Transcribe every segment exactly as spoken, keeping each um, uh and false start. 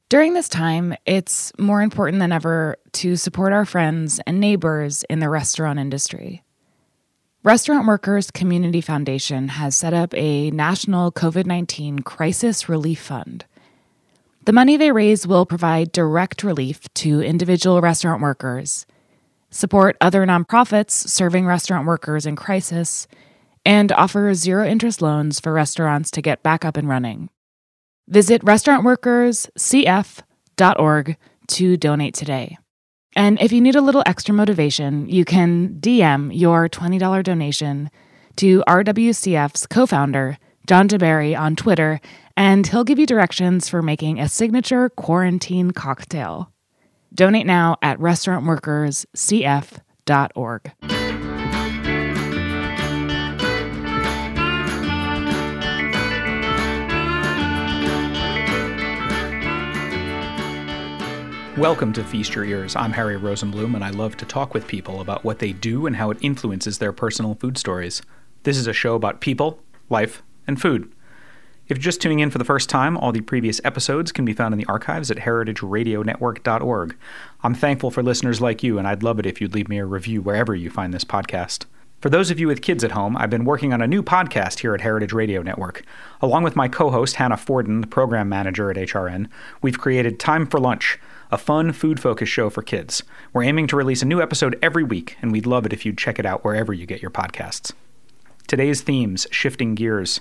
During this time, it's more important than ever to support our friends and neighbors in the restaurant industry. Restaurant Workers Community Foundation has set up a national covid nineteen crisis relief fund. The money they raise will provide direct relief to individual restaurant workers, support other nonprofits serving restaurant workers in crisis, and offer zero-interest loans for restaurants to get back up and running. Visit restaurant workers c f dot org to donate today. And if you need a little extra motivation, you can D M your twenty dollars donation to R W C F's co-founder, John DeBerry, on Twitter, and he'll give you directions for making a signature quarantine cocktail. Donate now at restaurant workers c f dot org. Welcome to Feast Your Ears. I'm Harry Rosenblum, and I love to talk with people about what they do and how it influences their personal food stories. This is a show about people, life, and food. If you're just tuning in for the first time, all the previous episodes can be found in the archives at heritage radio network dot org. I'm thankful for listeners like you, and I'd love it if you'd leave me a review wherever you find this podcast. For those of you with kids at home, I've been working on a new podcast here at Heritage Radio Network. Along with my co-host, Hannah Forden, the program manager at H R N, we've created Time for Lunch, a fun, food-focused show for kids. We're aiming to release a new episode every week, and we'd love it if you'd check it out wherever you get your podcasts. Today's themes, shifting gears.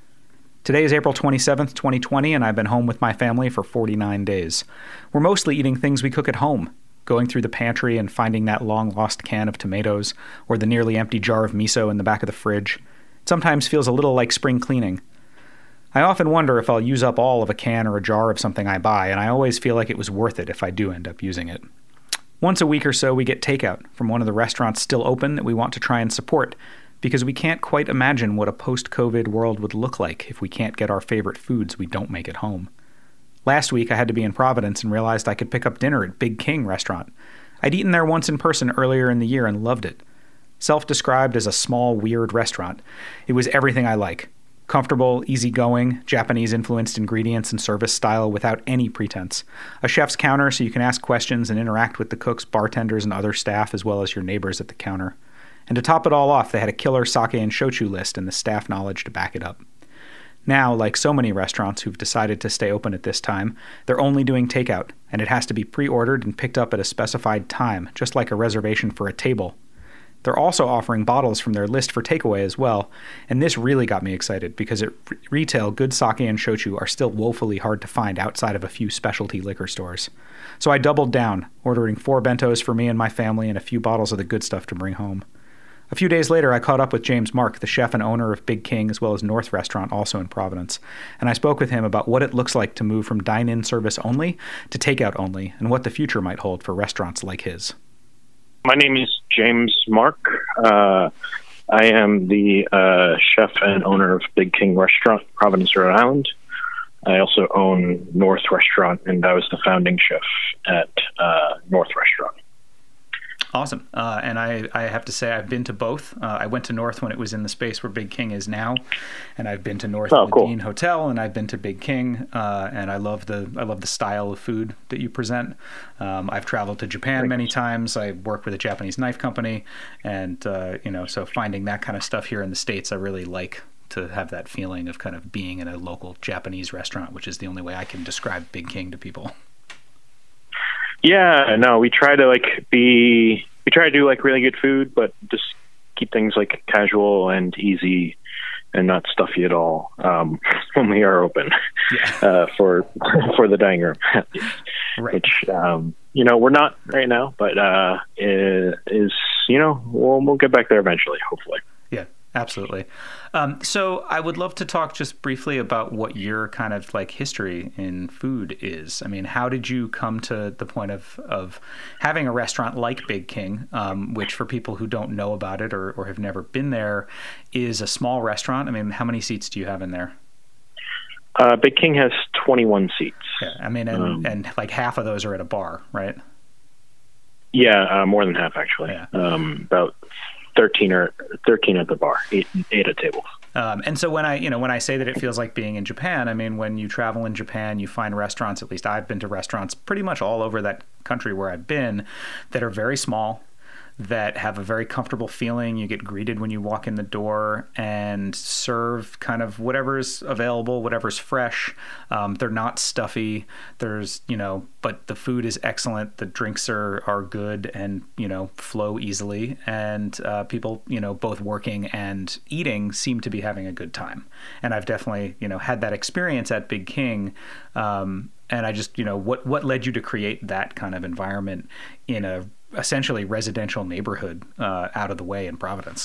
Today is April twenty-seventh, twenty twenty, and I've been home with my family for forty-nine days. We're mostly eating things we cook at home, going through the pantry and finding that long-lost can of tomatoes or the nearly empty jar of miso in the back of the fridge. It sometimes feels a little like spring cleaning. I often wonder if I'll use up all of a can or a jar of something I buy, and I always feel like it was worth it if I do end up using it. Once a week or so, we get takeout from one of the restaurants still open that we want to try and support, because we can't quite imagine what a post-COVID world would look like if we can't get our favorite foods we don't make at home. Last week, I had to be in Providence and realized I could pick up dinner at Big King restaurant. I'd eaten there once in person earlier in the year and loved it. Self-described as a small, weird restaurant, it was everything I like. Comfortable, easygoing, Japanese-influenced ingredients and service style without any pretense. A chef's counter so you can ask questions and interact with the cooks, bartenders, and other staff as well as your neighbors at the counter. And to top it all off, they had a killer sake and shochu list and the staff knowledge to back it up. Now, like so many restaurants who've decided to stay open at this time, they're only doing takeout, and it has to be pre-ordered and picked up at a specified time, just like a reservation for a table. They're also offering bottles from their list for takeaway as well, and this really got me excited because at retail, good sake and shochu are still woefully hard to find outside of a few specialty liquor stores. So I doubled down, ordering four bentos for me and my family and a few bottles of the good stuff to bring home. A few days later, I caught up with James Mark, the chef and owner of Big King, as well as North Restaurant, also in Providence, and I spoke with him about what it looks like to move from dine-in service only to takeout only, and what the future might hold for restaurants like his. My name is James Mark. Uh, I am the uh, chef and owner of Big King Restaurant, Providence, Rhode Island. I also own North Restaurant, and I was the founding chef at uh, North Restaurant. Awesome. Uh, and I, I have to say I've been to both. Uh, I went to North when it was in the space where Big King is now, and I've been to North oh, at the cool. Dean Hotel, and I've been to Big King, uh, and I love the I love the style of food that you present. Um, I've traveled to Japan many times. I work with a Japanese knife company, and uh, you know, so finding that kind of stuff here in the States, I really like to have that feeling of kind of being in a local Japanese restaurant, which is the only way I can describe Big King to people. Yeah, no, we try to like be, we try to do like really good food, but just keep things like casual and easy and not stuffy at all um, when we are open yeah. uh, for for the dining room. Right. Which, um, you know, we're not right now, but uh, it is, you know, we'll, we'll get back there eventually, hopefully. Yeah. Absolutely. Um, so I would love to talk just briefly about what your kind of like history in food is. I mean, how did you come to the point of, of having a restaurant like Big King, um, which for people who don't know about it or, or have never been there is a small restaurant? I mean, how many seats do you have in there? Uh, Big King has twenty-one seats. Yeah, I mean, and, um, and like half of those are at a bar, right? Yeah, uh, more than half actually. Yeah. Um, about thirteen or thirteen at the bar, eight eight at tables. Um, and so when I, you know, when I say that it feels like being in Japan, I mean, when you travel in Japan, you find restaurants, at least I've been to restaurants pretty much all over that country where I've been, that are very small, that have a very comfortable feeling. You get greeted when you walk in the door and serve kind of whatever's available, whatever's fresh. Um, they're not stuffy. There's, you know, but the food is excellent. The drinks are, are good and, you know, flow easily. And uh, people, you know, both working and eating seem to be having a good time. And I've definitely, you know, had that experience at Big King. Um, and I just, you know, what, what led you to create that kind of environment in a essentially residential neighborhood uh, out of the way in Providence?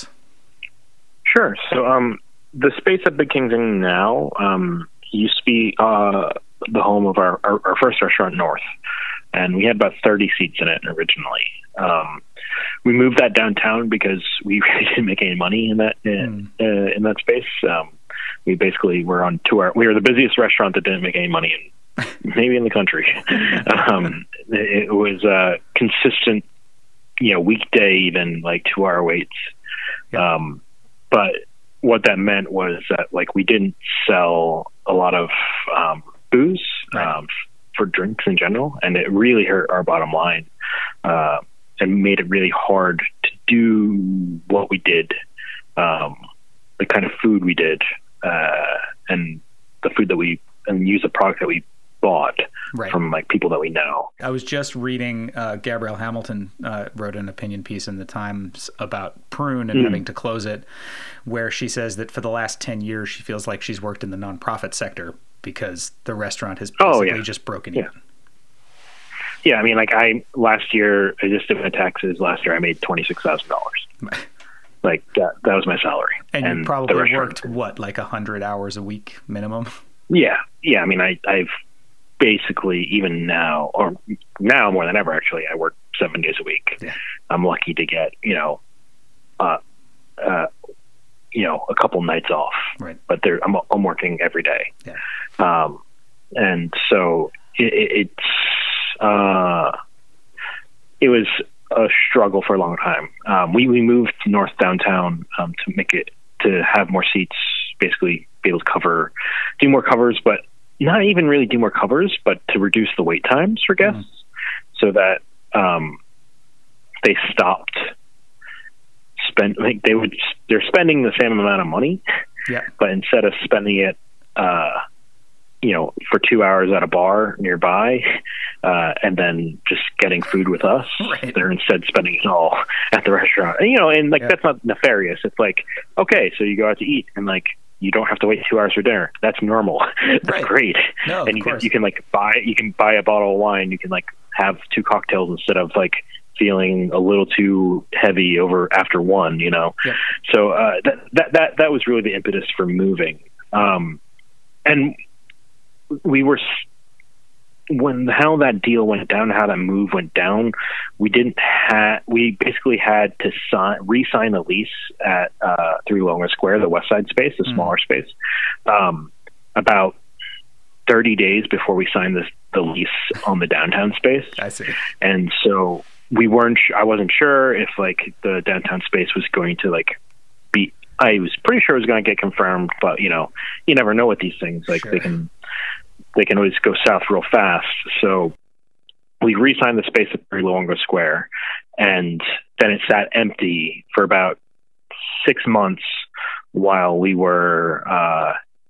Sure. So um, the space at Big King's in now um, used to be uh, the home of our, our, our first restaurant, North, and we had about thirty seats in it originally. Um, we moved that downtown because we really didn't make any money in that in, mm. uh, in that space. Um, we basically were on tour. We were the busiest restaurant that didn't make any money in maybe in the country. um, it, it was uh, consistent. You know, weekday, even like two hour waits. Yeah. Um, but what that meant was that like we didn't sell a lot of um, booze right. um, for drinks in general. And it really hurt our bottom line uh, and made it really hard to do what we did, um, the kind of food we did uh, and the food that we, and use the product that we bought right. from like people that we know. I was just reading uh, Gabrielle Hamilton uh, wrote an opinion piece in the Times about Prune and mm. having to close it, where she says that for the last ten years she feels like she's worked in the nonprofit sector because the restaurant has basically oh, yeah. just broken yeah. even. Yeah, I mean, like I last year I just did my taxes. Last year I made twenty six thousand dollars. Like that, that was my salary. And, and you probably worked what, like a hundred hours a week minimum? Yeah, yeah. I mean, I, I've. Basically, even now, or now more than ever, actually, I work seven days a week. Yeah. I'm lucky to get, you know, uh, uh, you know, a couple nights off. Right. But there, I'm I'm working every day. Yeah. Um, and so it, it, it's uh, it was a struggle for a long time. Um, we we moved north downtown um, to make it to have more seats, basically be able to cover, do more covers, but. Not even really do more covers, but to reduce the wait times for guests mm-hmm. so that um, they stopped spend. Like they would, they're spending the same amount of money, yeah. but instead of spending it, uh, you know, for two hours at a bar nearby, uh, and then just getting food with us, right. they're instead spending it all at the restaurant. And, you know, and like yeah. that's not nefarious. It's like, okay, so you go out to eat, and like. You don't have to wait two hours for dinner. That's normal. That's right. great. No, and you can, you can like buy, you can buy a bottle of wine. You can like have two cocktails instead of like feeling a little too heavy over after one, you know? Yep. So, uh, that, that, that, that was really the impetus for moving. Um, and we were, when, how that deal went down, how that move went down, we didn't have, we basically had to sign, re-sign the lease at, uh, Three Longer Square, the West Side space, the mm. smaller space, um, about thirty days before we signed this, the lease on the downtown space. I see. And so we weren't, I wasn't sure if like the downtown space was going to like be, I was pretty sure it was going to get confirmed, but you know, you never know with these things. Like sure. they can, they can always go south real fast. So we re-signed the space at Three Longer Square, and then it sat empty for about six months while we were, uh,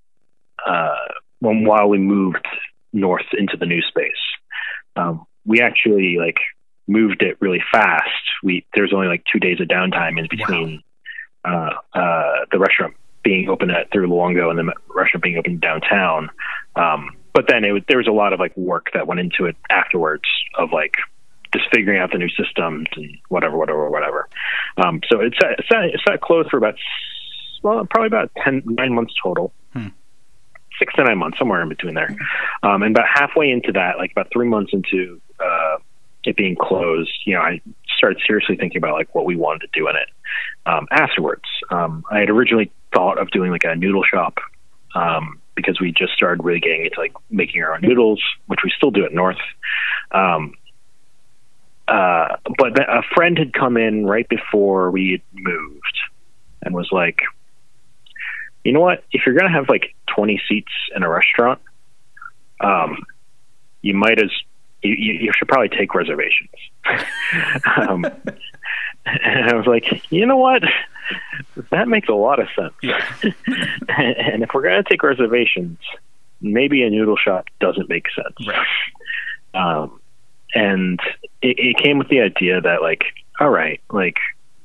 uh, when, while we moved north into the new space. Um, we actually like moved it really fast. We, there's only like two days of downtime in between, wow. uh, uh, the restaurant being open at Three Luongo and the restaurant being open downtown. Um, But then it was, there was a lot of like work that went into it afterwards of like just figuring out the new systems and whatever, whatever, whatever. Um, so it's it's not, it's not closed for about, well, probably about ten, nine months total, hmm. six to nine months, somewhere in between there. Um, and about halfway into that, like about three months into uh, it being closed, you know, I started seriously thinking about like what we wanted to do in it um, afterwards. Um, I had originally thought of doing like a noodle shop. Um, because we just started really getting into like making our own noodles, which we still do at North. Um, uh, but a friend had come in right before we had moved and was like, you know what? If you're going to have like twenty seats in a restaurant, um, you might as you, you should probably take reservations. um, and I was like, you know what? That makes a lot of sense. Yeah. And if we're going to take reservations, maybe a noodle shop doesn't make sense. Right. Um, and it, it came with the idea that like, all right, like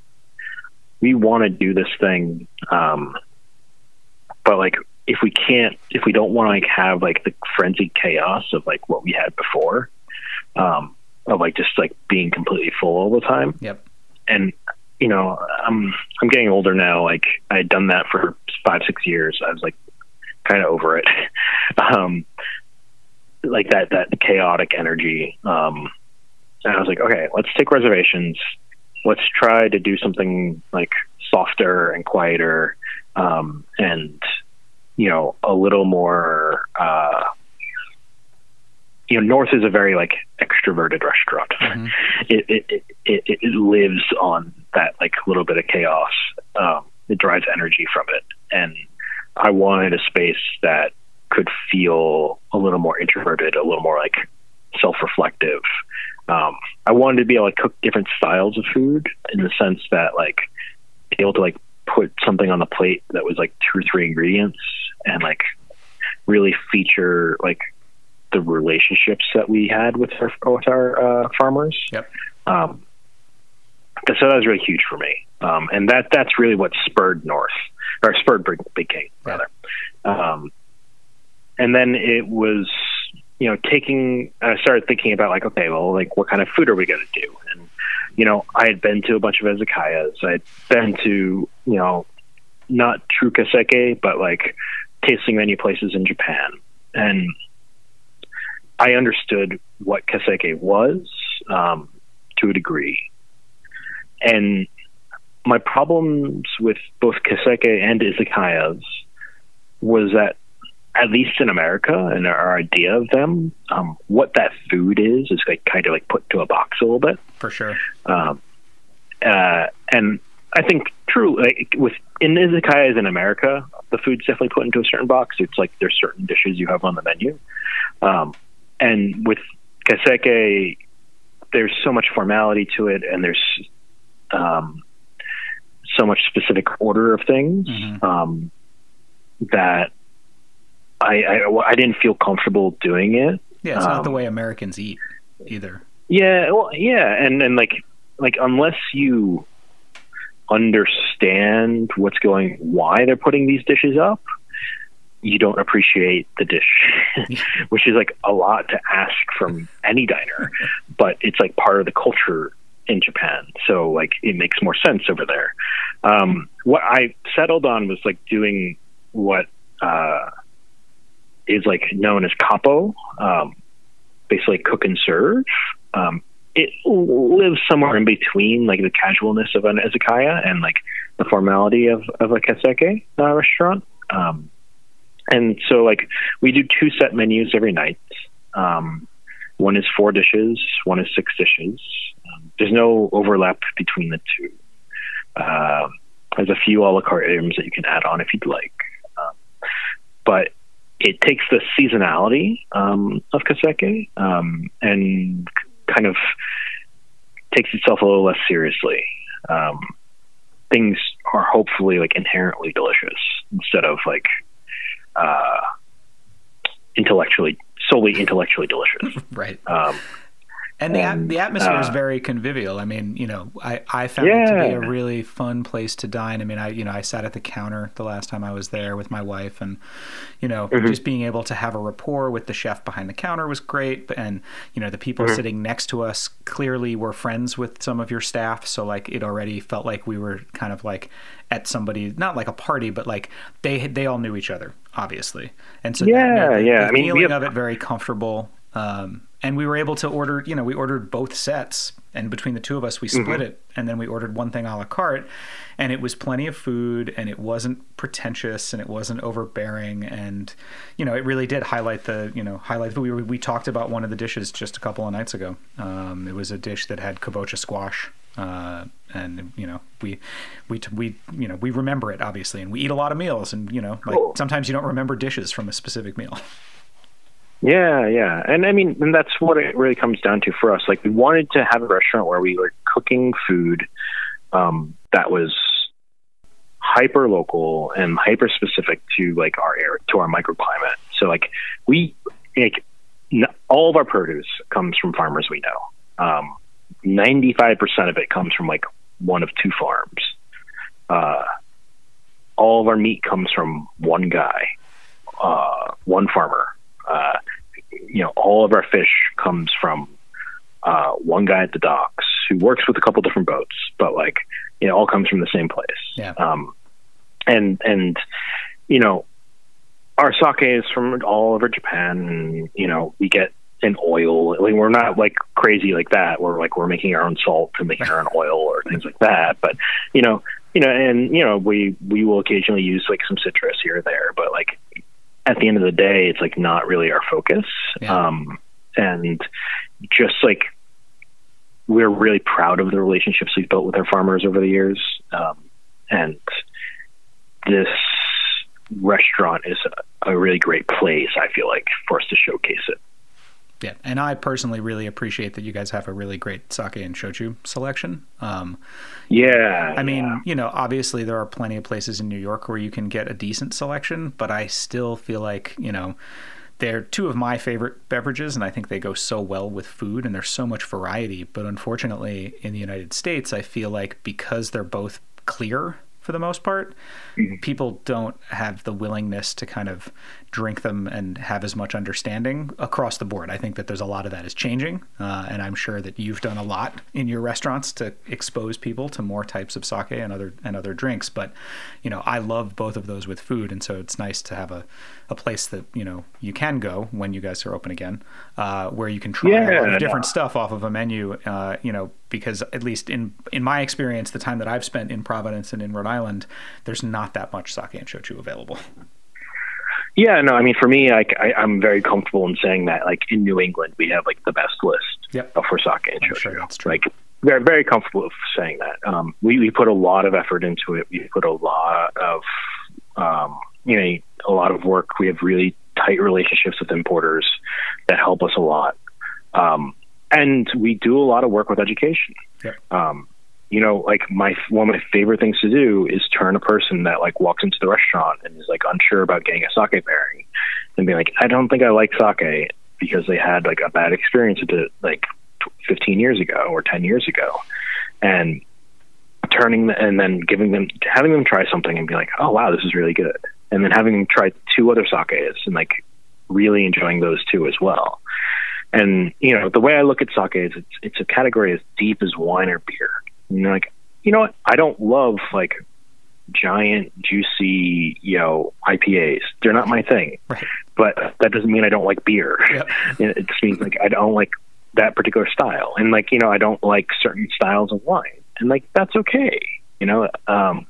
we want to do this thing. Um, but like, if we can't, if we don't want to like have like the frenzied chaos of like what we had before, um, of like just like being completely full all the time. Yep. And, you know, I'm, I'm getting older now. Like I had done that for five, six years. I was like kind of over it. um, like that, that chaotic energy. Um, and I was like, okay, let's take reservations. Let's try to do something like softer and quieter. Um, and, you know, a little more, uh, you know, North is a very like extroverted restaurant. Mm-hmm. It, it, it, it, it lives on that like little bit of chaos. Um, it drives energy from it. And I wanted a space that could feel a little more introverted, a little more like self-reflective. Um, I wanted to be able to cook different styles of food in the sense that like be able to like put something on the plate that was like two or three ingredients and like really feature like the relationships that we had with our, with our uh, farmers. Yep. Um, so that was really huge for me. Um, and that, that's really what spurred North or spurred Big, Big King rather. Um, and then it was, you know, taking, I started thinking about like, okay, well, like what kind of food are we going to do? And, you know, I had been to a bunch of izakayas. I'd been to, you know, not true kaseke, but like tasting menu places in Japan. And I understood what kaseke was, um, to a degree. And my problems with both kaseke and izakayas was that, at least in America and our idea of them, um, what that food is, is like kind of like put to a box a little bit. For sure. Um, uh, and I think true, like with in izakayas in America, the food's definitely put into a certain box. It's like there's certain dishes you have on the menu. Um, and with kaseke, there's so much formality to it, and there's um, so much specific order of things mm-hmm. um, that I, I, I didn't feel comfortable doing it. Yeah, it's um, not the way Americans eat either. Yeah, well, yeah, and and like like unless you understand what's going, why they're putting these dishes up, you don't appreciate the dish, which is like a lot to ask from any diner, but it's like part of the culture in Japan. So like it makes more sense over there. Um, what I settled on was like doing what uh, is like known as kapo, um, basically cook and serve. Um, it lives somewhere in between like the casualness of an izakaya and like the formality of, of a kaseke uh, restaurant. Um, and so like we do two set menus every night. Um, one is four dishes, one is six dishes. Um, there's no overlap between the two. Uh, there's a few a la carte items that you can add on if you'd like. Um, but it takes the seasonality um, of kaseke um, and kind of takes itself a little less seriously. Um, things are hopefully like inherently delicious instead of like uh, intellectually, solely intellectually delicious. Right. Um, And the and, the atmosphere uh, is very convivial. I mean, you know, I, I found yeah. it to be a really fun place to dine. I mean, I you know, I sat at the counter the last time I was there with my wife, and you know, mm-hmm. just being able to have a rapport with the chef behind the counter was great. And you know, the people mm-hmm. sitting next to us clearly were friends with some of your staff, so like it already felt like we were kind of like at somebody, not like a party, but like they they all knew each other, obviously. And so yeah, that made the, yeah. the I mean, feeling have... of it very comfortable. Um, and we were able to order, you know, we ordered both sets, and between the two of us, we split mm-hmm. it, and then we ordered one thing a la carte, and it was plenty of food, and it wasn't pretentious, and it wasn't overbearing, and, you know, it really did highlight the, you know, highlight, we, we talked about one of the dishes just a couple of nights ago. Um, it was a dish that had kabocha squash Uh, and, you know, we, we, we, you know, we remember it obviously, and we eat a lot of meals, and, you know, like cool. sometimes you don't remember dishes from a specific meal. Yeah, yeah. And I mean, and that's what it really comes down to for us. Like, we wanted to have a restaurant where we were cooking food um, that was hyper local and hyper specific to like our area, to our microclimate. So like we, like, n- all of our produce comes from farmers we know. Um, ninety-five percent of it comes from like one of two farms. Uh, all of our meat comes from one guy, uh, one farmer. Uh, you know, all of our fish comes from uh, one guy at the docks who works with a couple different boats, but like, it all comes from the same place. Yeah. Um, and, and, you know, our sake is from all over Japan, and, you know, we get an oil. Like, we're not like crazy like that. We're like, we're making our own salt and making our own oil or things like that. But, you know, you know, and, you know, we, we will occasionally use like some citrus here or there, but like at the end of the day, it's like not really our focus. Yeah. Um, and just like, we're really proud of the relationships we've built with our farmers over the years. Um, and this restaurant is a, a really great place, I feel like, for us to showcase it. Yeah, and I personally really appreciate that you guys have a really great sake and shochu selection. Um, yeah. I mean, yeah. you know, obviously there are plenty of places in New York where you can get a decent selection, but I still feel like, you know, they're two of my favorite beverages, and I think they go so well with food, and there's so much variety. But unfortunately, in the United States, I feel like because they're both clear for the most part, mm-hmm. people don't have the willingness to kind of drink them and have as much understanding across the board. I think that there's a lot of that is changing, uh, and I'm sure that you've done a lot in your restaurants to expose people to more types of sake and other and other drinks. But, you know, I love both of those with food, and so it's nice to have a, a place that, you know, you can go when you guys are open again, uh, where you can try yeah, a lot of different no. stuff off of a menu, uh, you know, because at least in in my experience, the time that I've spent in Providence and in Rhode Island, there's not that much sake and shochu available. Yeah, no, I mean, for me, like, I, I'm very comfortable in saying that, like, in New England, we have, like, the best list yep. for sake and shochu. Sure that's true. Like, very, very comfortable with saying that. Um, we, we put a lot of effort into it. We put a lot of, um, you know, a lot of work. We have really tight relationships with importers that help us a lot. Um, and we do a lot of work with education. Yep. Um, you know, like my, one of my favorite things to do is turn a person that like walks into the restaurant and is like unsure about getting a sake pairing and be like, I don't think I like sake because they had like a bad experience with it like fifteen years ago or ten years ago. And turning the, and then giving them, having them try something and be like, oh wow, this is really good. And then having them try two other sakes and like really enjoying those two as well. And, you know, the way I look at sake is it's, it's a category as deep as wine or beer. And you're like, you know what? I don't love like giant, juicy, you know, I P As. They're not my thing. Right. But that doesn't mean I don't like beer. Yep. It just means like I don't like that particular style. And like, you know, I don't like certain styles of wine. And like, that's okay. You know, um,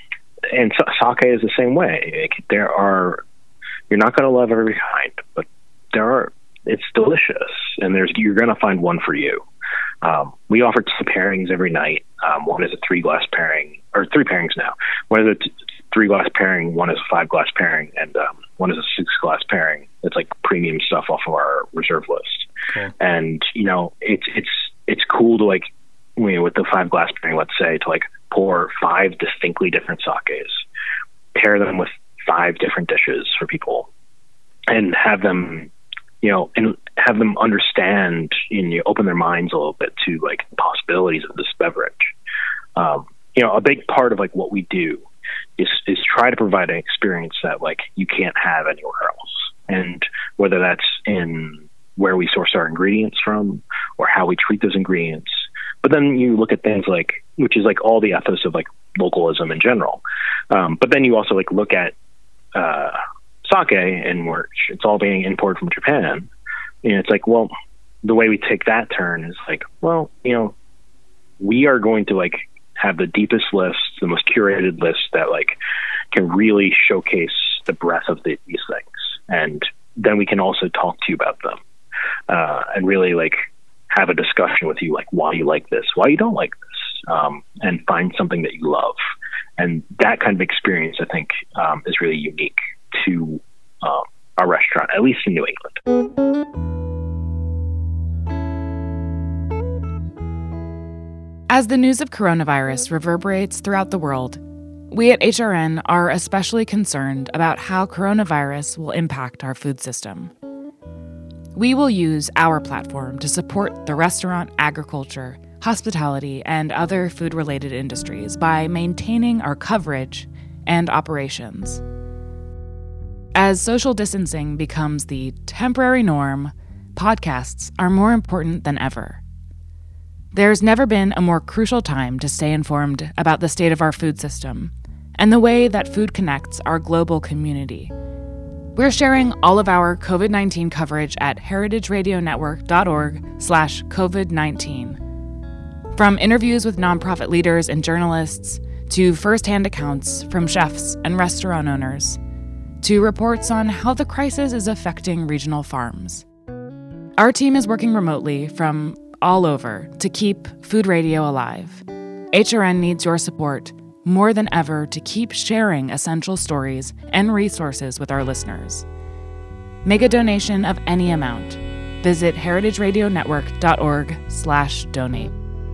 and so, sake is the same way. Like, there are, you're not going to love every kind, but there are, it's delicious. And there's, you're going to find one for you. Um, we offer two pairings every night. Um, one is a three glass pairing, or three pairings now. One is a t- three glass pairing, one is a five glass pairing, and um, one is a six glass pairing. It's like premium stuff off of our reserve list. Cool. And, you know, it's, it's, it's cool to like, you know, with the five glass pairing, let's say, to like pour five distinctly different sakes, pair them with five different dishes for people, and have them, you know, and have them understand and you know, open their minds a little bit to like the possibilities of this beverage. Um, you know, a big part of like what we do is, is try to provide an experience that like you can't have anywhere else. And whether that's in where we source our ingredients from or how we treat those ingredients. But then you look at things like, which is like all the ethos of like localism in general. Um, but then you also like look at, uh, sake and where it's all being imported from Japan. And it's like, well, the way we take that turn is like, well, you know, we are going to like have the deepest list, the most curated list that like can really showcase the breadth of the, these things. And then we can also talk to you about them, uh, and really like have a discussion with you, like why you like this, why you don't like this. um, and find something that you love. And that kind of experience, I think, um, is really unique to um, our restaurant, at least in New England. As the news of coronavirus reverberates throughout the world, we at H R N are especially concerned about how coronavirus will impact our food system. We will use our platform to support the restaurant, agriculture, hospitality, and other food-related industries by maintaining our coverage and operations. As social distancing becomes the temporary norm, podcasts are more important than ever. There's never been a more crucial time to stay informed about the state of our food system and the way that food connects our global community. We're sharing all of our COVID nineteen coverage at heritageradionetwork.org slash COVID nineteen. From interviews with nonprofit leaders and journalists, to firsthand accounts from chefs and restaurant owners, to reports on how the crisis is affecting regional farms. Our team is working remotely from all over to keep food radio alive. H R N needs your support more than ever to keep sharing essential stories and resources with our listeners. Make a donation of any amount. Visit heritageradionetwork.org slash donate.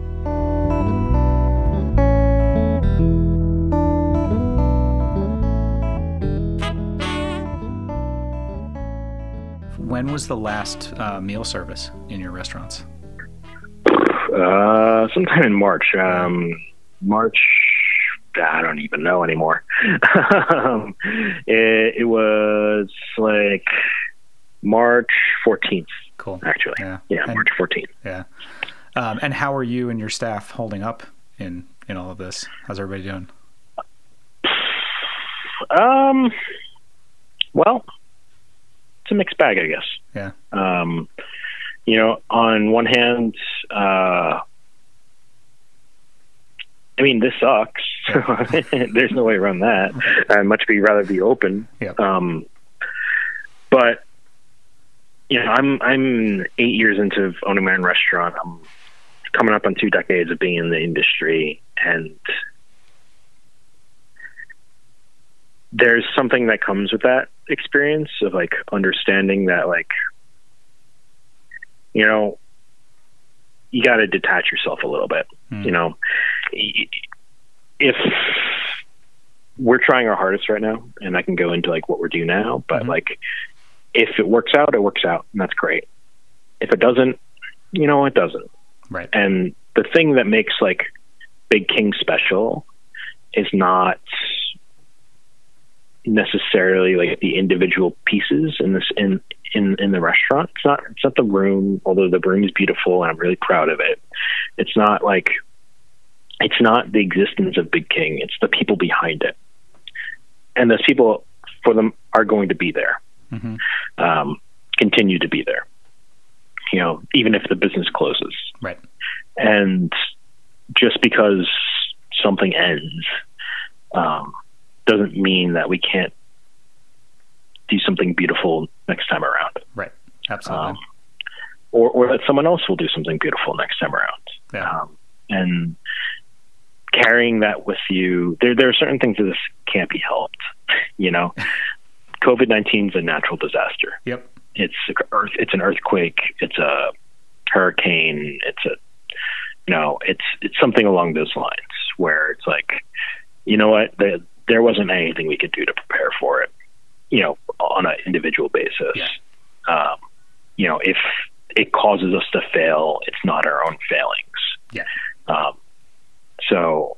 When was the last uh, meal service in your restaurants? Uh, sometime in March. Um, March, I don't even know anymore. um, it, it was like March fourteenth. Cool. Actually. Yeah. Yeah, and, March fourteenth. Yeah. Um, and how are you and your staff holding up in, in all of this? How's everybody doing? Um, well, it's a mixed bag, I guess. Yeah. Um, you know, on one hand, uh, I mean, this sucks. There's no way around that. I'd much be rather be open. Yep. Um, but you know, I'm I'm eight years into owning my own restaurant. I'm coming up on two decades of being in the industry, and there's something that comes with that experience of like understanding that, like, you know, you got to detach yourself a little bit. Mm. You know, if we're trying our hardest right now, and I can go into like what we're doing now, but mm-hmm. like, if it works out, it works out, and that's great. If it doesn't, you know, it doesn't. Right. And the thing that makes like Big King special is not necessarily like the individual pieces in this in in in the restaurant. It's not it's not the room, although the room is beautiful and I'm really proud of it. It's not like it's not the existence of Big King. It's the people behind it, and those people, for them, are going to be there. Mm-hmm. Um, continue to be there. You know, even if the business closes. Right. And just because something ends, um, doesn't mean that we can't do something beautiful next time around. Right. Absolutely. Um, or, or that someone else will do something beautiful next time around. Yeah. Um, and carrying that with you, there, there are certain things that this can't be helped. You know, COVID nineteen is a natural disaster. Yep. It's earth. It's an earthquake. It's a hurricane. It's a, you know, it's, it's something along those lines where it's like, you know what, the, there wasn't anything we could do to prepare for it, you know, on an individual basis. Yeah. Um, you know, if it causes us to fail, it's not our own failings. Yeah. Um, so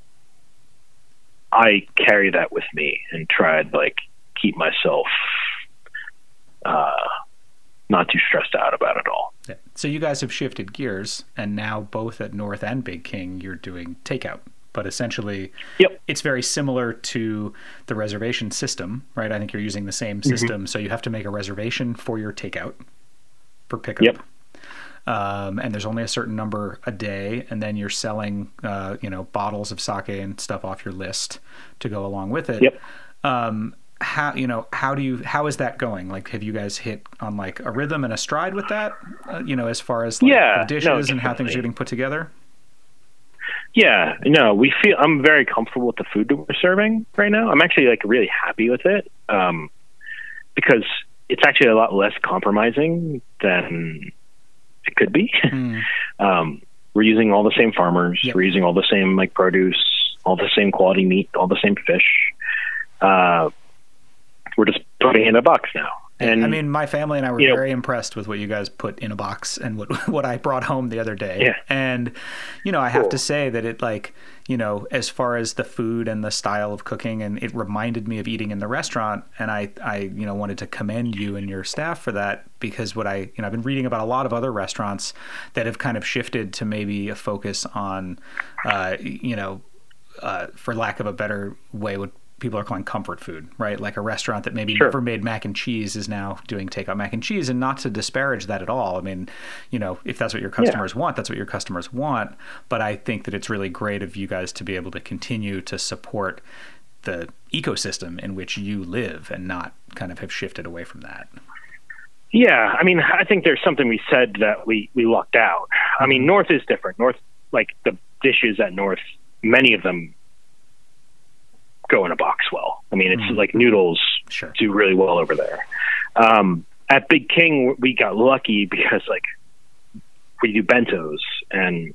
I carry that with me and try to like keep myself, uh, not too stressed out about it all. Yeah. So you guys have shifted gears, and now both at North and Big King, you're doing takeout. But essentially, yep. It's very similar to the reservation system, right? I think you're using the same system. Mm-hmm. So you have to make a reservation for your takeout for pickup. Yep. Um, and there's only a certain number a day, and then you're selling, uh, you know, bottles of sake and stuff off your list to go along with it. Yep. Um, how, you know, how do you, how is that going? Like, have you guys hit on like a rhythm and a stride with that, uh, you know, as far as like yeah, the dishes no, and how things are getting put together? Yeah, no, we feel, I'm very comfortable with the food that we're serving right now. I'm actually like really happy with it. Um, because it's actually a lot less compromising than it could be. Mm. um, we're using all the same farmers. Yep. We're using all the same like produce, all the same quality meat, all the same fish. Uh, we're just putting it in a box now. And I mean, my family and I were you know, very impressed with what you guys put in a box and what what I brought home the other day. Yeah. And, you know, I have cool. to say that it like, you know, as far as the food and the style of cooking, and it reminded me of eating in the restaurant. And I, I, you know, wanted to commend you and your staff for that, because what I, you know, I've been reading about a lot of other restaurants that have kind of shifted to maybe a focus on, uh, you know, uh, for lack of a better way, what people are calling comfort food, right? Like a restaurant that maybe sure. never made mac and cheese is now doing takeout mac and cheese, and not to disparage that at all. I mean, you know, if that's what your customers yeah. want, that's what your customers want. But I think that it's really great of you guys to be able to continue to support the ecosystem in which you live and not kind of have shifted away from that. Yeah. I mean, I think there's something we said that we, we lucked out. I mean, North is different. North, like the dishes at North, many of them go in a box well. I mean, it's mm. like noodles sure. do really well over there. Um, at Big King, we got lucky because like we do bentos, and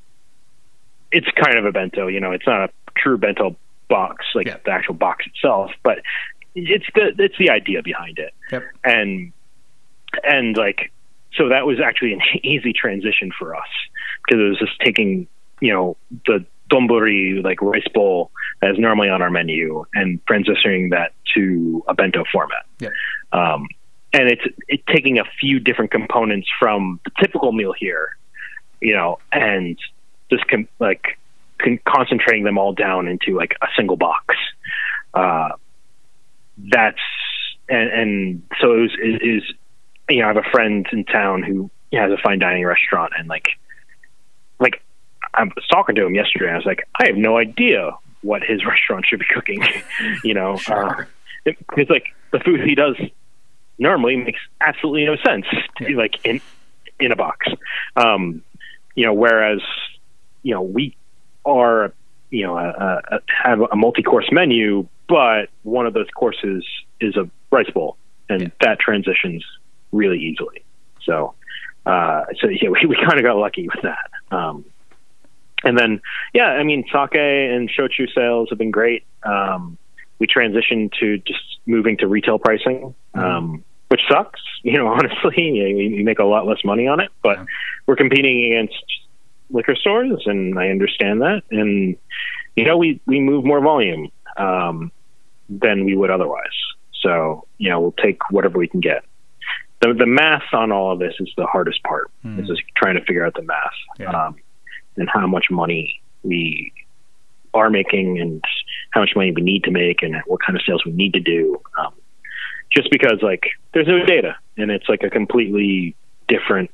it's kind of a bento, you know, it's not a true bento box, like yeah. the actual box itself, but it's the, it's the idea behind it. Yep. And, and like, so that was actually an easy transition for us, because it was just taking, you know, the donburi, like rice bowl that is normally on our menu, and transitioning that to a bento format. Yeah. Um, and it's it's taking a few different components from the typical meal here, you know, and just com- like con- concentrating them all down into like a single box. Uh, that's and and so it was it is you know, I have a friend in town who has a fine dining restaurant, and like like. I was talking to him yesterday, and I was like, I have no idea what his restaurant should be cooking. you know, sure. uh, it, it's like the food he does normally makes absolutely no sense to be like in in a box. Um, you know, whereas you know we are you know a, a, have a multi-course menu, but one of those courses is a rice bowl, and yeah. that transitions really easily. So, uh, so yeah, we, we kind of got lucky with that. Um, And then, yeah, I mean, sake and shochu sales have been great. Um, we transitioned to just moving to retail pricing, um, mm-hmm. which sucks, you know, honestly. You, you make a lot less money on it, but yeah. we're competing against liquor stores, and I understand that. And, you know, we, we move more volume um, than we would otherwise. So, you know, we'll take whatever we can get. The, the math on all of this is the hardest part, mm-hmm. is just trying to figure out the math. Yeah. Um, and how much money we are making, and how much money we need to make, and what kind of sales we need to do. Um, just because like there's no data, and it's like a completely different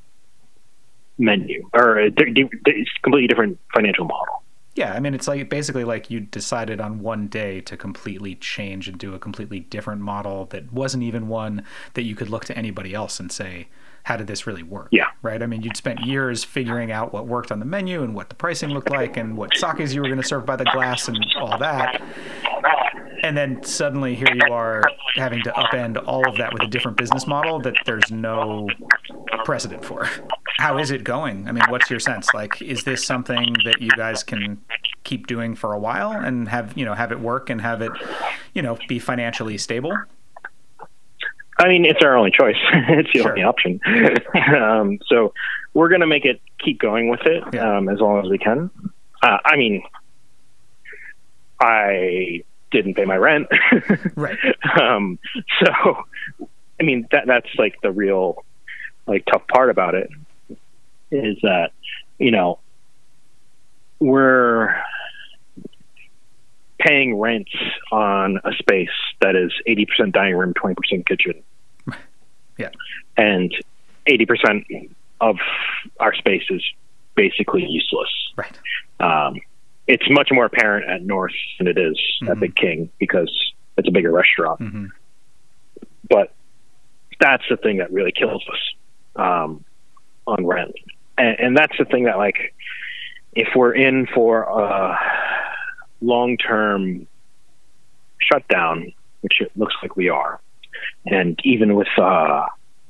menu, or a di- di- it's a completely different financial model. Yeah. I mean, it's like basically like you decided on one day to completely change and do a completely different model that wasn't even one that you could look to anybody else and say, how did this really work? Yeah. Right. I mean, you'd spent years figuring out what worked on the menu and what the pricing looked like and what sakes you were going to serve by the glass and all that. And then suddenly here you are having to upend all of that with a different business model that there's no precedent for. How is it going? I mean, what's your sense? Like, is this something that you guys can keep doing for a while and have, you know, have it work and have it, you know, be financially stable? I mean, it's our only choice. It's the Sure. only option. um, so we're going to make it keep going with it Yeah. um, as long as we can. Uh, I mean, I didn't pay my rent. Right. Um, so, I mean, that that's like the real like tough part about it, is that, you know, we're paying rents on a space that is eighty percent dining room, twenty percent kitchen. Yeah. And eighty percent of our space is basically useless. Right. Um, it's much more apparent at North than it is mm-hmm. at Big King, because it's a bigger restaurant. Mm-hmm. But that's the thing that really kills us um, on rent. And, and that's the thing that, like, if we're in for a long-term shutdown, which it looks like we are, and even with uh,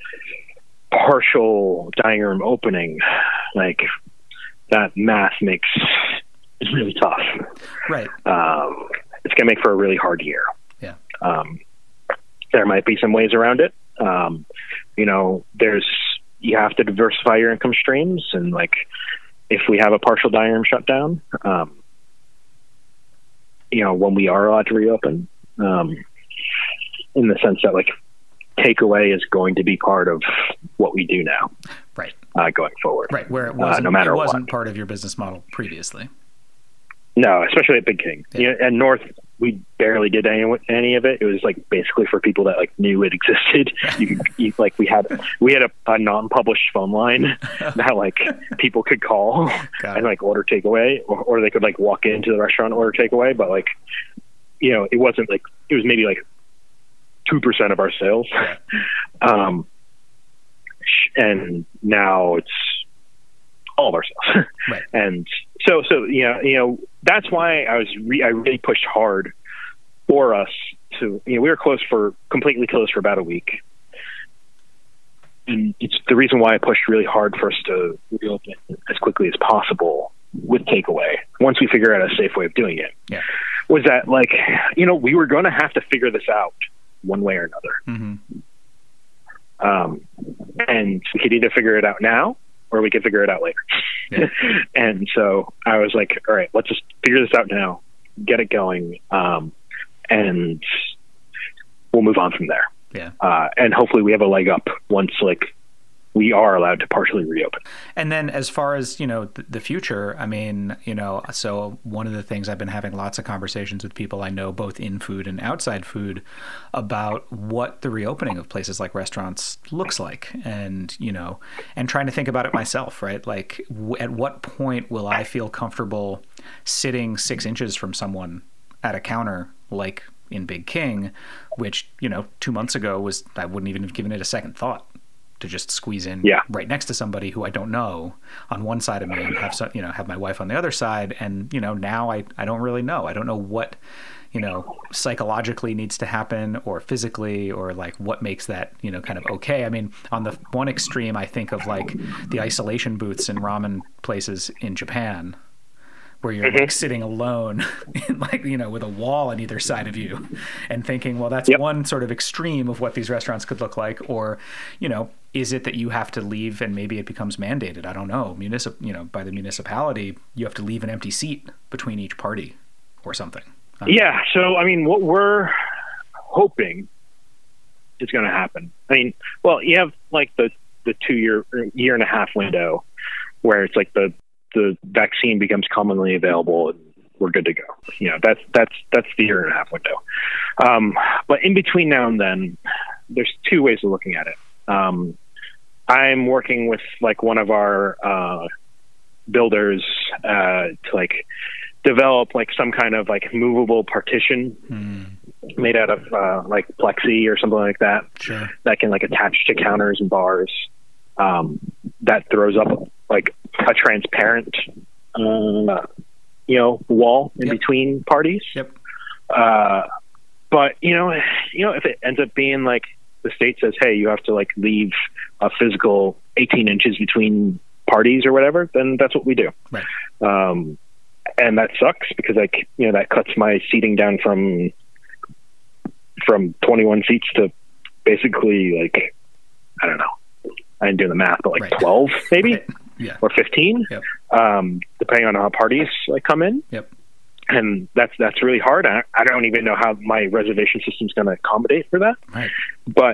partial dining room opening, like that math makes it really tough. Right. Um, it's going to make for a really hard year. Yeah. Um, there might be some ways around it. Um, you know, there's, you have to diversify your income streams. And like, if we have a partial dining room shutdown, um, you know, when we are allowed to reopen, um, in the sense that like takeaway is going to be part of what we do now. Right. Uh, going forward. Right. Where it wasn't, uh, no matter it wasn't what. part of your business model previously. No, especially at Big King. Yeah. You know, at North, we barely did any any of it. It was like basically for people that like knew it existed. You could you, like we had we had a, a non-published phone line that like people could call Got and it. like order takeaway, or, or they could like walk into the restaurant and order takeaway. But like, you know, it wasn't like it was maybe like two percent of our sales. Yeah. Um, and now it's all of our sales. Right. And so, so, you know, you know, that's why I was, re- I really pushed hard for us to, you know, we were closed for completely closed for about a week. And it's the reason why I pushed really hard for us to reopen as quickly as possible with takeaway. Once we figure out a safe way of doing it, Yeah. was that like, you know, we were going to have to figure this out one way or another. Mm-hmm. Um, and we could either figure it out now or we could figure it out later. Yeah. And so I was like, all right, let's just figure this out now, get it going. Um, and we'll move on from there. Yeah. Uh, and hopefully we have a leg up once like we are allowed to partially reopen. And then as far as, you know, the, the future, I mean, you know, so one of the things I've been having lots of conversations with people I know, both in food and outside food, about what the reopening of places like restaurants looks like. And, you know, and trying to think about it myself, right? Like w- at what point will I feel comfortable sitting six inches from someone at a counter like in Big King, which, you know, two months ago was, I wouldn't even have given it a second thought to just squeeze in yeah. right next to somebody who I don't know on one side of me and have some, you know, have my wife on the other side. And, you know, now I, I don't really know. I don't know what, you know, psychologically needs to happen or physically or like what makes that, you know, kind of okay. I mean, on the one extreme, I think of like the isolation booths in ramen places in Japan, where you're mm-hmm. like sitting alone in like, you know, with a wall on either side of you and thinking, well, that's yep. one sort of extreme of what these restaurants could look like. Or, you know, is it that you have to leave and maybe it becomes mandated? I don't know. Municip, you know, by the municipality, you have to leave an empty seat between each party or something. Yeah. Know. So, I mean, what we're hoping is going to happen. I mean, well, you have like the, the two year, year and a half window where it's like the, the vaccine becomes commonly available and we're good to go. You know, that's, that's, that's the year and a half window. Um, but in between now and then, there's two ways of looking at it. Um, I'm working with like one of our, uh, builders, uh, to like develop like some kind of like movable partition mm. made out of, uh, like plexi or something like that. Sure. That can like attach to counters and bars. Um, that throws up like a transparent, uh, you know, wall in yep. between parties. Yep. Uh, but you know, you know, if it ends up being like the state says, hey, you have to like leave a physical eighteen inches between parties or whatever, then that's what we do. Right. Um, and that sucks because like, you know, that cuts my seating down from, from twenty-one seats to basically like, I don't know. I didn't do the math, but like right. twelve maybe right. yeah. or fifteen, yep. um, depending on how parties like come in. Yep. And that's, that's really hard. I, I don't even know how my reservation system is going to accommodate for that. Right. But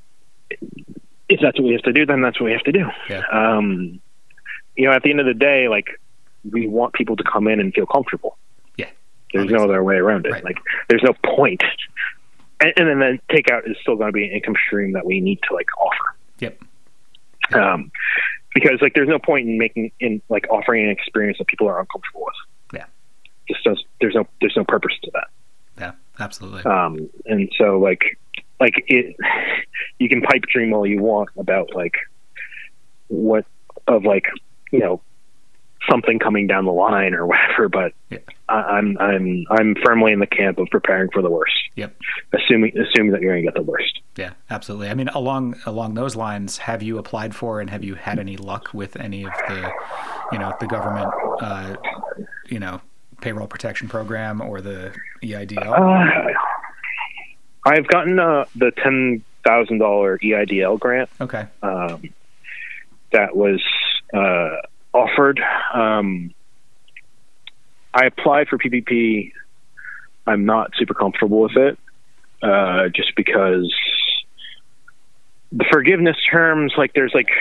if that's what we have to do, then that's what we have to do. Yeah. Um, you know, at the end of the day, like we want people to come in and feel comfortable. Yeah. There's Obviously. no other way around it. Right. Like there's no point. And, and then, then takeout is still going to be an income stream that we need to like offer. Yep. yep. Um, because like there's no point in making in like offering an experience that people are uncomfortable with. Yeah. Just does, there's no there's no purpose to that. Yeah, absolutely. Um, and so like like it, you can pipe dream all you want about like what of like you know something coming down the line or whatever, but yeah. I, I'm I'm I'm firmly in the camp of preparing for the worst. Yep. Assuming assuming that you're going to get the worst. Yeah, absolutely. I mean, along along those lines, have you applied for and have you had any luck with any of the, you know, the government, uh, you know, payroll protection program or the E I D L? Uh, I've gotten uh, the ten thousand dollar E I D L grant. Okay. Um, that was uh, offered. Um, I applied for P P P. I'm not super comfortable with it, uh, just because the forgiveness terms, like there's like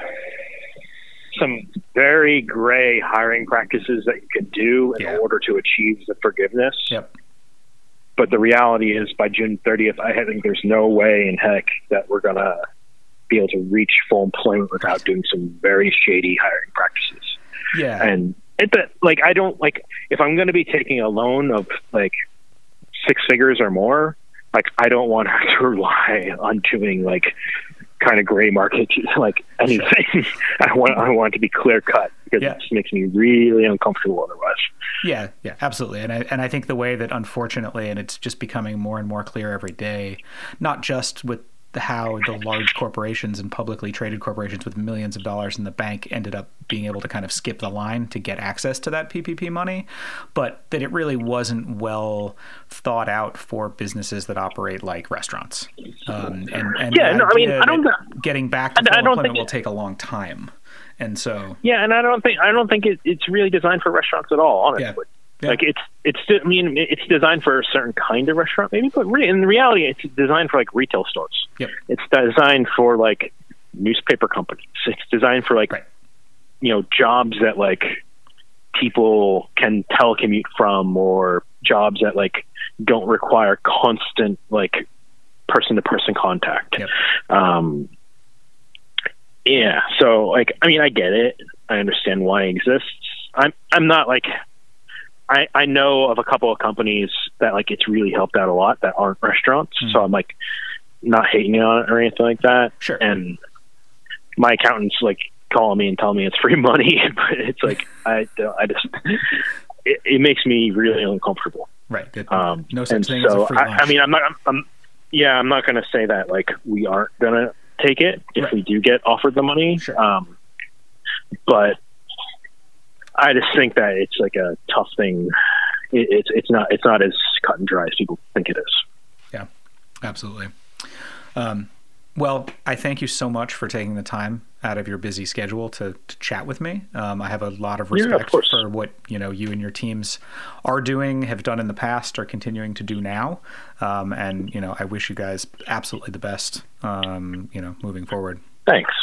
some very gray hiring practices that you can do in yeah. order to achieve the forgiveness. Yep. But the reality is by June thirtieth, I think there's no way in heck that we're going to be able to reach full employment without doing some very shady hiring practices. Yeah. And it, like, I don't like, if I'm going to be taking a loan of like six figures or more, like, I don't want to have to rely on doing like kind of gray market, like anything. Sure. I want, I want it to be clear cut because yeah. it just makes me really uncomfortable otherwise. Yeah, yeah, absolutely. And I, and I think the way that unfortunately, and it's just becoming more and more clear every day, not just with how the large corporations and publicly traded corporations with millions of dollars in the bank ended up being able to kind of skip the line to get access to that P P P money, but that it really wasn't well thought out for businesses that operate like restaurants. Um, and, and yeah, no, I mean, I don't. Getting back to full employment will take a long time, and so yeah, and I don't think I don't think it, it's really designed for restaurants at all. Honestly. Yeah. Yeah. Like it's, it's, I mean, it's designed for a certain kind of restaurant, maybe, but re- in reality, it's designed for like retail stores. Yep. It's designed for like newspaper companies. It's designed for like, right. you know, jobs that like people can telecommute from, or jobs that like don't require constant like person to person contact. Yep. Um, yeah. So like, I mean, I get it. I understand why it exists. I'm, I'm not like, I, I know of a couple of companies that like it's really helped out a lot that aren't restaurants. Mm. So I'm like not hating on it or anything like that. Sure. And my accountants like calling me and telling me it's free money, but it's like, I, I just, it, it makes me really uncomfortable. Right. It, um, no such thing so as a free I, lunch. I mean, I'm not, I'm, I'm yeah, I'm not going to say that like we aren't going to take it if right. we do get offered the money. Sure. Um, but I just think that it's like a tough thing. It, it's it's not it's not as cut and dry as people think it is. Yeah, absolutely. Um, well, I thank you so much for taking the time out of your busy schedule to, to chat with me. Um, I have a lot of respect yeah, of for what you know you and your teams are doing, have done in the past, are continuing to do now. Um, and you know, I wish you guys absolutely the best. Um, you know, moving forward. Thanks.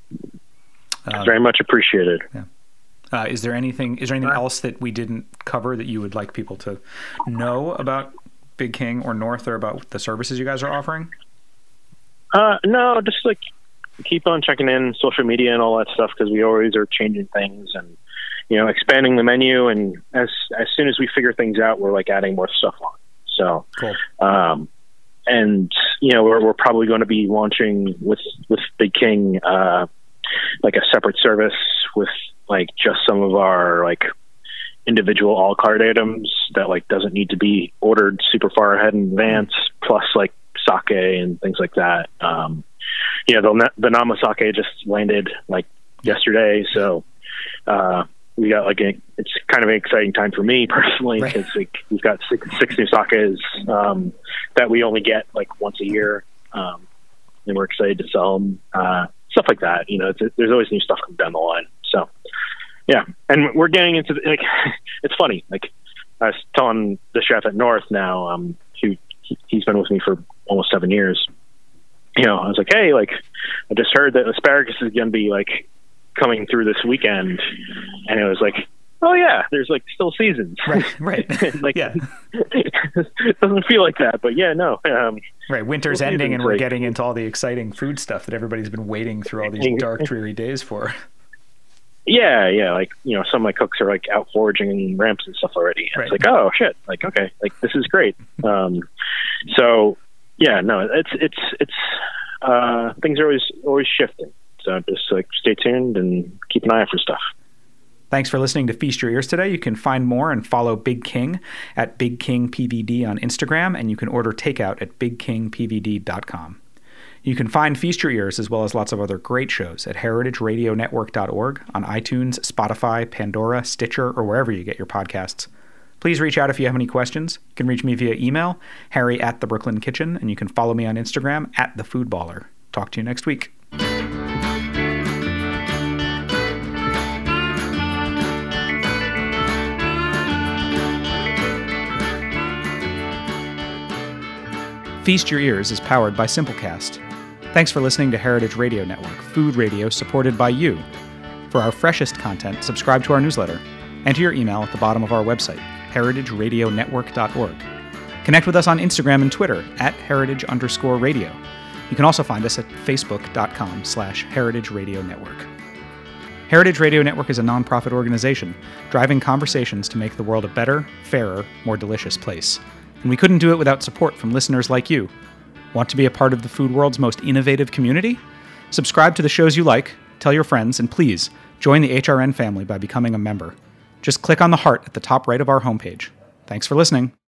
Um, Very much appreciated. Yeah. Uh, is there anything? Is there anything else that we didn't cover that you would like people to know about Big King or North, or about the services you guys are offering? Uh, no, just like keep on checking in social media and all that stuff, because we always are changing things and you know expanding the menu. And as as soon as we figure things out, we're like adding more stuff on. So, cool. Um, and you know we're we're probably going to be launching with with Big King uh, like a separate service with like just some of our like individual a la carte items that like doesn't need to be ordered super far ahead in advance, plus like sake and things like that. Um, you know, the, the Nama sake just landed like yesterday. So, uh, we got like a, it's kind of an exciting time for me personally, because right. like, we've got six, six new sakes, um, that we only get like once a year. Um, and we're excited to sell them, uh, stuff like that. You know, it's, there's always new stuff coming down the line. So, yeah, and we're getting into the, like, it's funny. Like I was telling the chef at North now, um, who he's been with me for almost seven years. You know, I was like, hey, like I just heard that asparagus is going to be like coming through this weekend, and it was like, oh yeah, there's like still seasons. Right, right. like, yeah, it doesn't feel like that, but yeah, no. Um, right, winter's still ending, and we're like, getting into all the exciting food stuff that everybody's been waiting through all these dark, dreary days for. Yeah, yeah, like, you know, some of my cooks are like out foraging ramps and stuff already. And right. It's like, oh shit, like, okay, like this is great. Um, so yeah, no, it's, it's, it's, uh, things are always, always shifting. So just like stay tuned and keep an eye out for stuff. Thanks for listening to Feast Your Ears today. You can find more and follow Big King at Big King P V D on Instagram, and you can order takeout at big king p v d dot com. You can find Feast Your Ears as well as lots of other great shows at heritage radio network dot org, on iTunes, Spotify, Pandora, Stitcher, or wherever you get your podcasts. Please reach out if you have any questions. You can reach me via email, harry at the Brooklyn Kitchen, and you can follow me on Instagram at the Foodballer. Talk to you next week. Feast Your Ears is powered by Simplecast. Thanks for listening to Heritage Radio Network, food radio supported by you. For our freshest content, subscribe to our newsletter. Enter your email at the bottom of our website, heritage radio network dot org. Connect with us on Instagram and Twitter at heritage underscore radio. You can also find us at facebook.com slash heritage radio network. Heritage Radio Network is a nonprofit organization driving conversations to make the world a better, fairer, more delicious place. And we couldn't do it without support from listeners like you. Want to be a part of the food world's most innovative community? Subscribe to the shows you like, tell your friends, and please join the H R N family by becoming a member. Just click on the heart at the top right of our homepage. Thanks for listening.